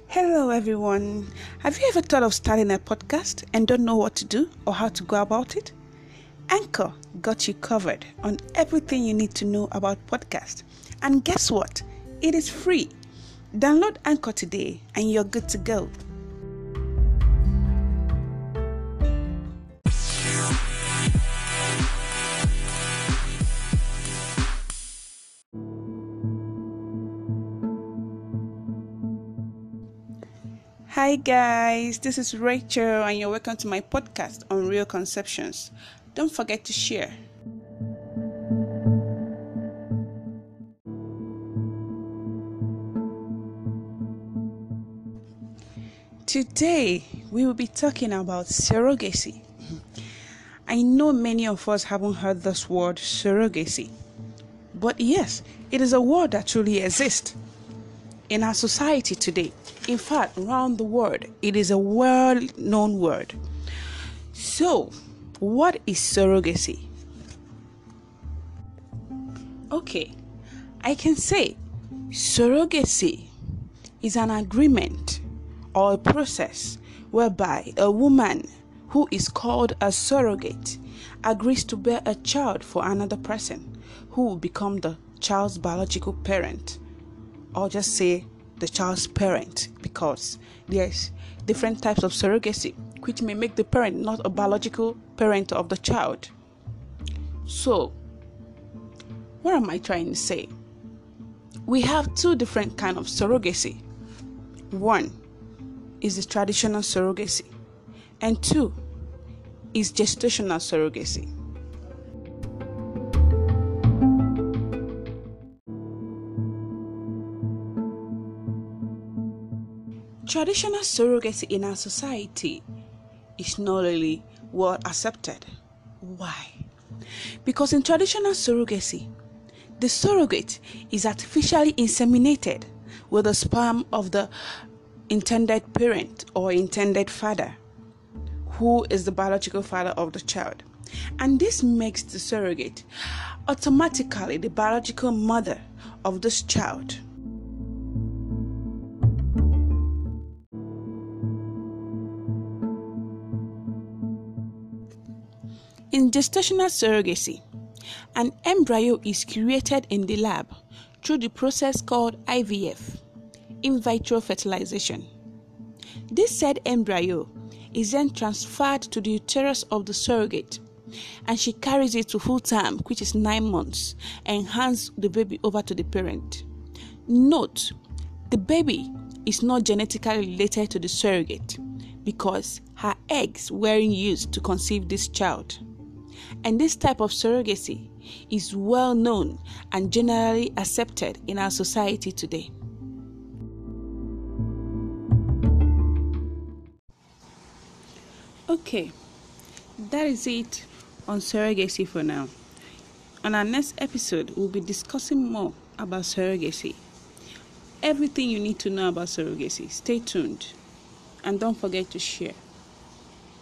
Hello everyone. Have you ever thought of starting a podcast and don't know what to do or how to go about it? Anchor got you covered on everything you need to know about podcast. And guess what? It is free. Download Anchor today and you're good to go. Hi guys, this is Rachel and you're welcome to my podcast on Real Conceptions. Don't forget to share. Today we will be talking about surrogacy. I know many of us haven't heard this word surrogacy, but yes, it is a word that truly exists in our society today. In fact, around the world, it is a well-known word. So, what is surrogacy? Okay, I can say surrogacy is an agreement or a process whereby a woman who is called a surrogate agrees to bear a child for another person who will become the child's biological parent, or just say the child's parent, because there's different types of surrogacy which may make the parent not a biological parent of the child. So, what am I trying to say? We have two different kinds of surrogacy. One is the traditional surrogacy, and two is gestational surrogacy. Traditional surrogacy in our society is not really well accepted. Why? Because in traditional surrogacy, the surrogate is artificially inseminated with the sperm of the intended parent or intended father, who is the biological father of the child. And this makes the surrogate automatically the biological mother of this child. In gestational surrogacy, an embryo is created in the lab through the process called IVF, in vitro fertilization. This said embryo is then transferred to the uterus of the surrogate, and she carries it to full term, which is 9 months, and hands the baby over to the parent. Note, the baby is not genetically related to the surrogate because her eggs weren't used to conceive this child. And this type of surrogacy is well known and generally accepted in our society today. Okay, that is it on surrogacy for now. On our next episode, we'll be discussing more about surrogacy. Everything you need to know about surrogacy. Stay tuned and don't forget to share.